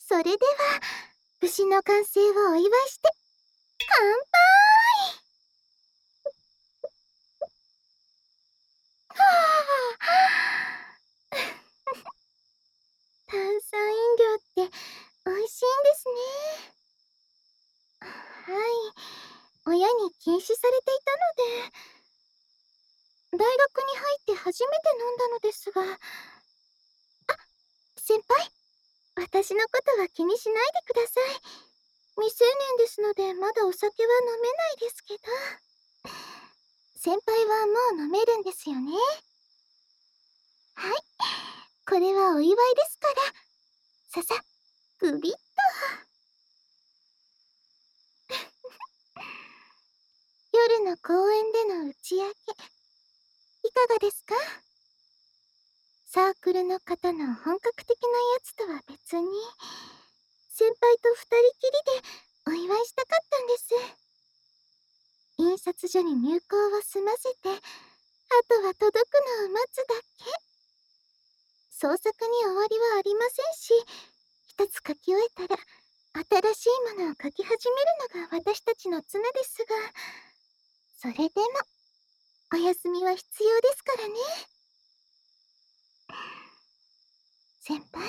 それでは、武士の完成をお祝いして、乾杯。はあ。炭酸飲料って美味しいんですね。はい。親に禁止されていたので、大学に入って初めて飲んだのですが、先輩、私のことは気にしないでください。未成年ですので、まだお酒は飲めないですけど。先輩はもう飲めるんですよね。はい。これはお祝いですから。ささ、グビッと。夜の公園での打ち上げ、いかがですか？サークルの方の本格的なやつとは別に、先輩と二人きりでお祝いしたかったんです。印刷所に入稿を済ませて、あとは届くのを待つだけ。創作に終わりはありませんし、一つ書き終えたら、新しいものを書き始めるのが私たちの常ですが、それでも、お休みは必要ですからね。先輩、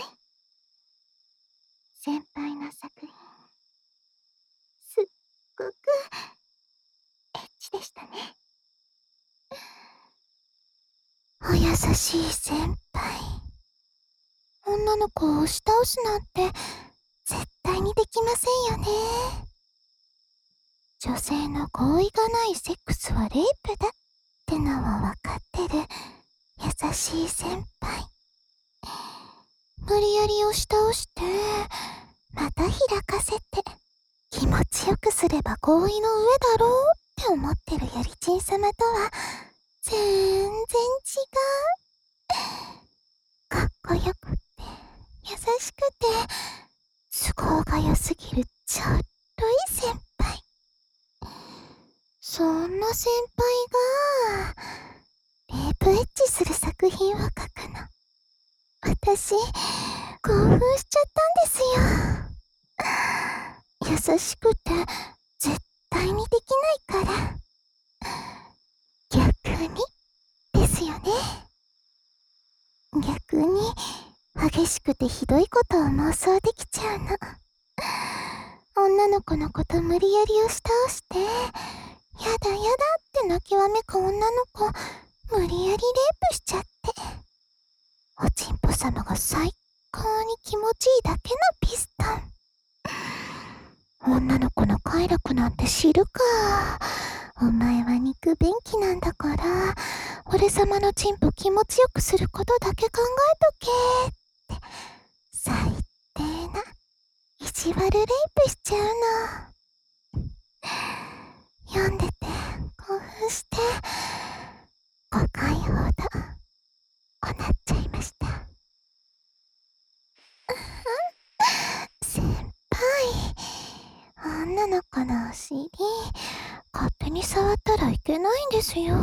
先輩の作品、すっごく、エッチでしたね。お優しい先輩。女の子を押し倒すなんて、絶対にできませんよね。女性の合意がないセックスはレイプだってのはわかってる優しい先輩。無理やり押し倒して、また開かせて、気持ちよくすれば合意の上だろうって思ってるやりちん様とは、全然違う。かっこよくって、優しくて、都合が良すぎるちょっといい先輩。そんな先輩が、レイプエッチする作品を書くの。私、興奮しちゃったんですよ。優しくて、絶対にできないから。逆に、ですよね。逆に、激しくてひどいことを妄想できちゃうの。女の子のこと無理やり押し倒して、やだやだって泣きわめく女の子、無理やりレイプしちゃって。おちんぽ様が最高に気持ちいいだけのピストン。女の子の快楽なんて知るか。お前は肉便器なんだから、俺様のチンポ気持ちよくすることだけ考えとけって、最低な、意地悪レイプしちゃうの。読んでて、興奮して、5回ほど、おなっちゃいました。先輩、女の子のお尻、勝手に触ったらいけないんですよ。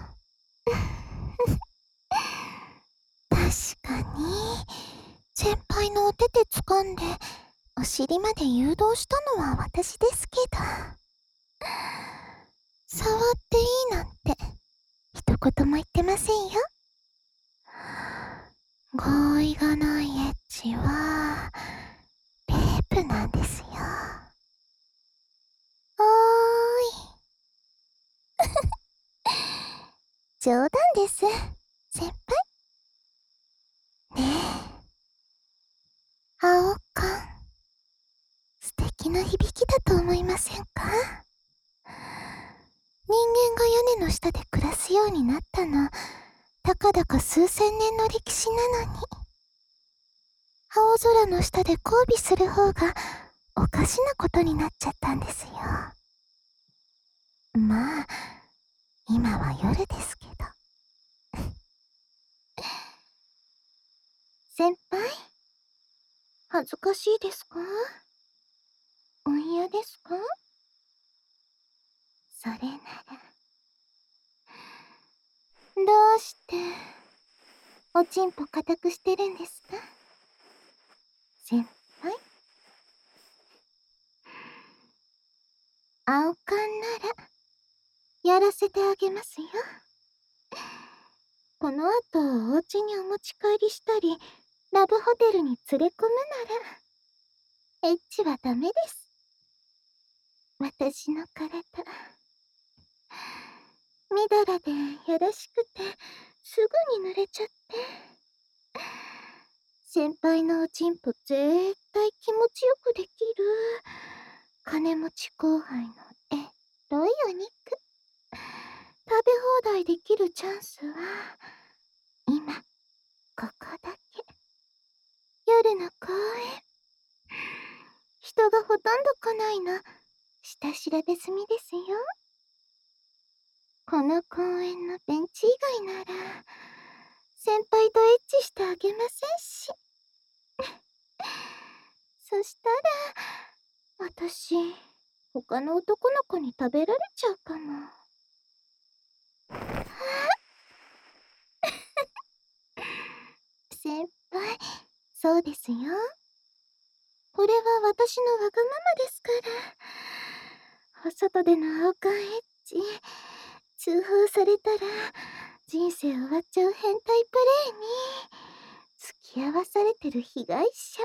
確かに、先輩のお手手掴んで、お尻まで誘導したのは私ですけど。触っていいなんて、一言も言ってませんよ。合意がないエッチは、レイプなんですよ。おーい。冗談です、先輩。ねえ。青缶。素敵な響きだと思いませんか？人間が屋根の下で暮らすようになったの、たかだか数千年の歴史なのに。青空の下で交尾する方がおかしなことになっちゃったんですよ。まあ、今は夜ですけど。先輩、恥ずかしいですか？お嫌ですか？それなら。どうして、おちんぽ固くしてるんですか？先輩。 青缶なら、やらせてあげますよ。この後、お家にお持ち帰りしたり、ラブホテルに連れ込むなら、エッチはダメです。私の体。みだらでやらしくて、すぐに濡れちゃって。先輩のおちんぽ絶対気持ちよくできる。金持ち後輩のエロいお肉。食べ放題できるチャンスは、今、ここだけ。夜の公園。人がほとんど来ないの、下調べ済みですよ。この公園のベンチ以外なら、先輩とエッチしてあげませんし。そしたら、私、他の男の子に食べられちゃうかも。先輩、そうですよ。これは私のわがままですから。お外での青缶エッチ、通報されたら、人生終わっちゃう変態プレイに、付き合わされてる被害者。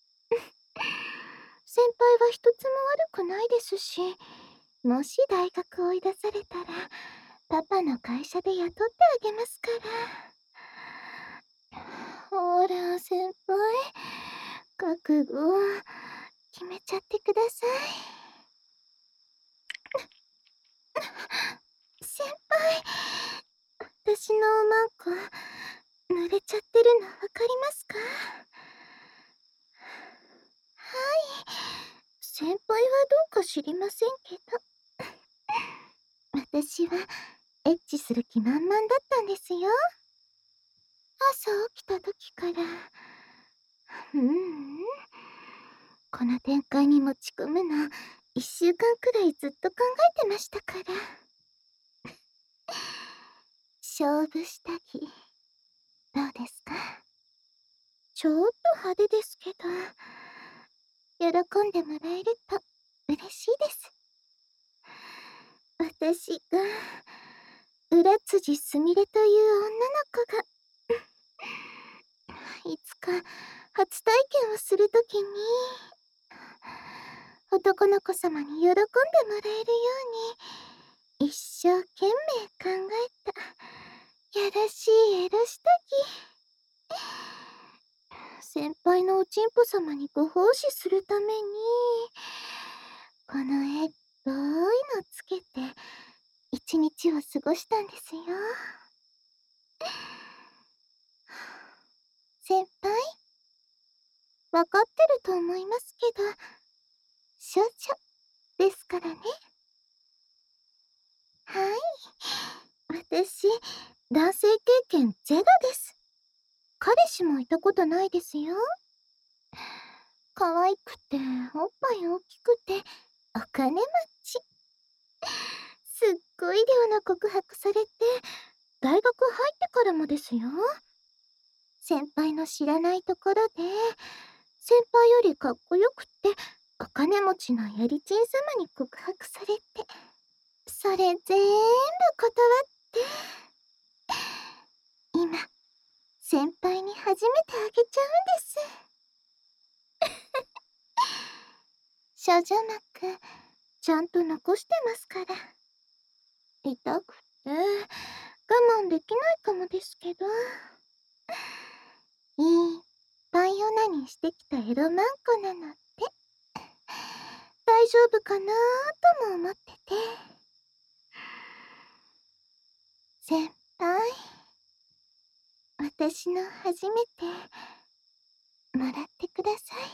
先輩は一つも悪くないですし、もし大学追い出されたら、パパの会社で雇ってあげますから。ほら、先輩、覚悟、決めちゃってください。先輩、私のおまんこ、濡れちゃってるのわかりますか？はい。先輩はどうか知りませんけど。私は、エッチする気満々だったんですよ。朝起きた時から。この展開に持ち込むの、1週間くらいずっと考えてましたから。勝負下着、どうですか？ちょっと派手ですけど、喜んでもらえると嬉しいです。私が、浦辻すみれという女の子が、いつか初体験をするときに、男の子様に喜んでもらえるように、一生懸命考えた、やらしいエロ下着。先輩のおちんぽ様にご奉仕するために、このエロいのつけて、一日を過ごしたんですよ。先輩、わかってると思いますけど、少女ですからね。はい。私、男性経験ゼロです。彼氏もいたことないですよ。可愛くて、おっぱい大きくて、お金持ち。すっごい量の告白されて、大学入ってからもですよ。先輩の知らないところで、先輩よりかっこよくって、お金持ちのやりちん様に告白されて、それ全部断って、今、先輩に初めてあげちゃうんです。少女膜、ちゃんと残してますから。痛くて、我慢できないかもですけど。いっぱいオナニーしてきたエロマンコなのって。大丈夫かなーとも思ってて。先輩、私の初めて、もらってください。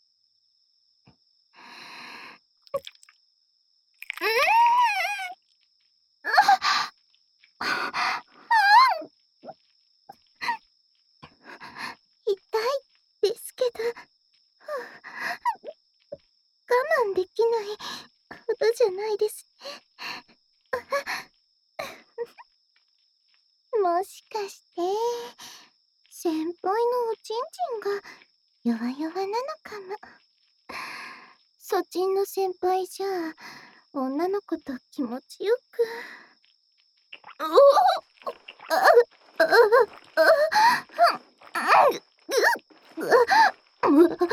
痛いですけど、我慢できないほどじゃないですね。もしかして、先輩のおちんちんが弱々なのかも。そちんの先輩じゃ、 女の子と気持ちよく。おお、ああ、ああ、あ、う、う、う、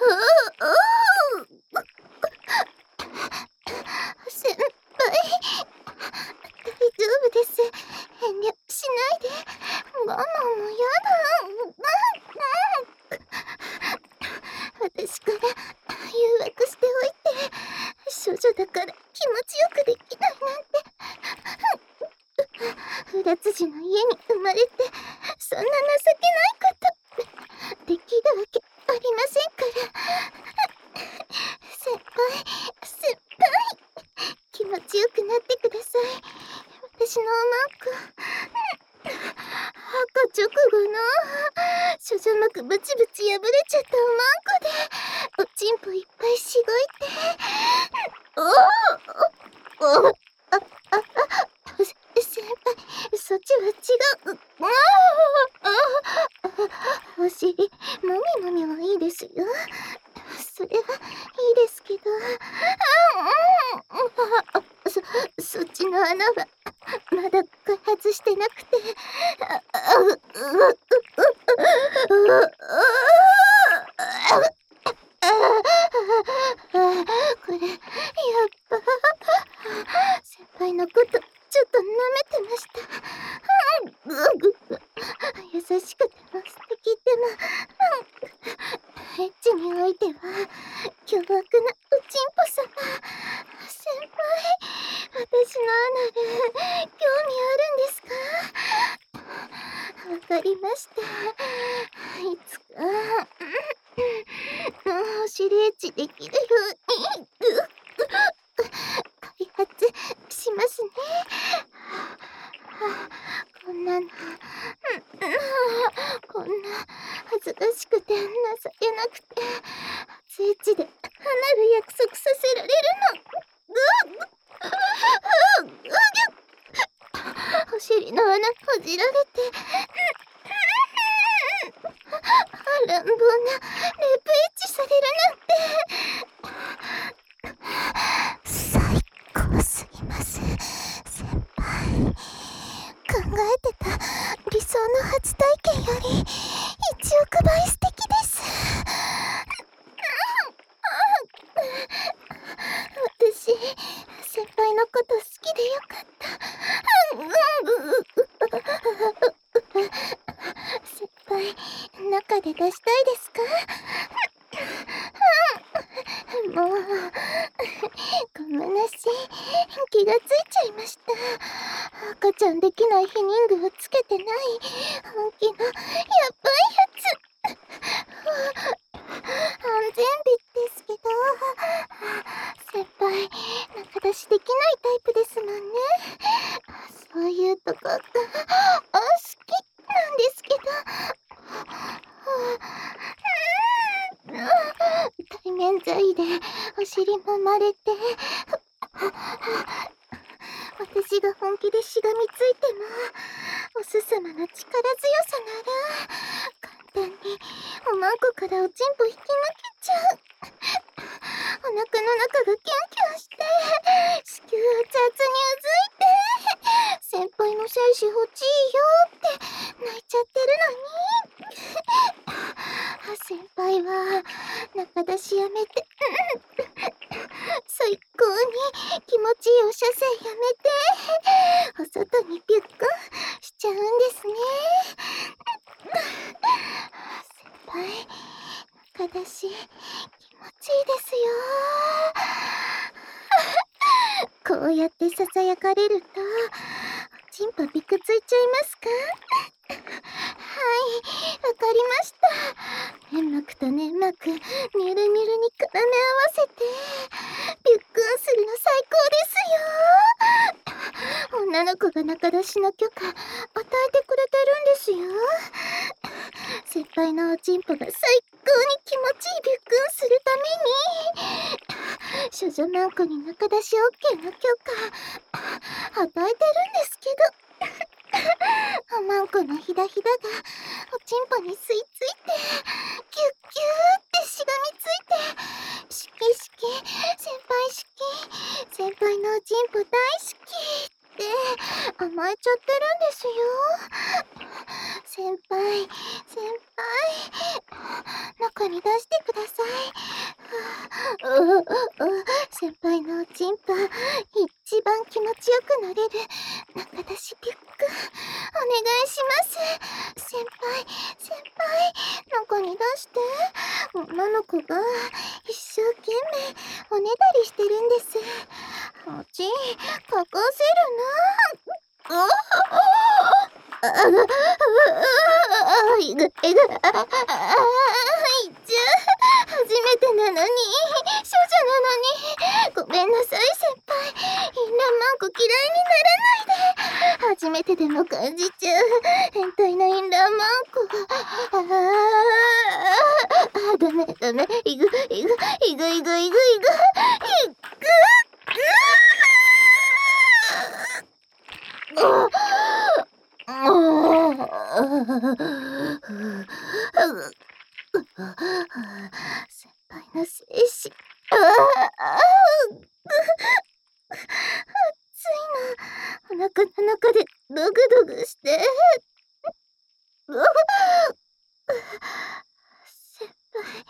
先輩、大丈夫です。遠慮しないで。ママもやだ。私から誘惑しておいて、処女だから気持ちよくできないなんて。不埒児の家に生まれて、そんな情けないことできるわけありませんから。先輩、先輩、気持ちよくなってください。私のおまんこ。赤直後の処女膜ブチブチ破れちゃったおまんこで、おちんぽいっぱいしごいて。おお、お、先輩、そっちは違う。お尻、もみもみはいいですよ。それはいいですけど。そっちの穴はまだ開発してなくて。これ、やっぱ先輩のことちょっと舐めてました。優しくても素敵でも、エッチにおいては凶悪なおちんぽさま。先輩、私のアナル興味あるんですか？わかりました。いつかお尻エッチできるように開発しますね。こんなの、こんな恥ずかしくて情けなくて、初エッチで離る約束させられるの。お尻の穴ほじられて、乱暴なレイプエッチされるなんて。最高すぎます、先輩。考えてた理想の初体験より1億倍素敵です。私、先輩のこと好きでよかった。先輩、中で出したいですか？もう、ごめんなさい。気がついちゃいました。赤ちゃんできない避妊具をつけてない本気のやばいやつ。安全備ですけど、先輩、中出しできないタイプですもんね。そういうとこが好きなんですけど。対面剤でお尻揉まれて、私が本気でしがみついても、おすさまの力強さなら簡単におまんこからおちんぽ引き抜けちゃう。お腹の中がキュンキュンして、子宮熱々にうずいて、先輩の精子欲しいよって泣いちゃってるのに。先輩は中出しやめて、最高に気持ちいいお射精やめて、お外にピュッコンしちゃうんですね。先輩、中出し気持ちいいですよ。こうやってささやかれると、おちんぽびくついちゃいますか？はい、わかりました。粘膜と粘膜、ニュルニュルに絡め合わせて、ビュックンするの最高ですよ。女の子が中出しの許可、与えてくれてるんですよ。先輩のおちんぽが最高に気持ちいいビュックンするために、処女マンコに中出し OK の許可、与えてるんですけど。おまんこのひだひだがおちんぽに吸い付いて、ギュッギューってしがみついて、しきしき、先輩しき、先輩チンポ大好きって甘えちゃってるんですよ。先輩、中に出してください。先輩のおちんぽ、一番気持ちよくなれる中出しリュック、お願いします。中に出して。女の子が一生懸命おねだりしてるんです。おちん、書かせるな。いぐ、いっちゃ初めてなのに、少女なのに。ごめんなさい、先輩。インランマンコ嫌いにならないで。初めてでも感じちゃう変態なインランマンコ。ダメ。いぐ。先輩の精子。熱いの。お腹の中でドグドグして。先輩。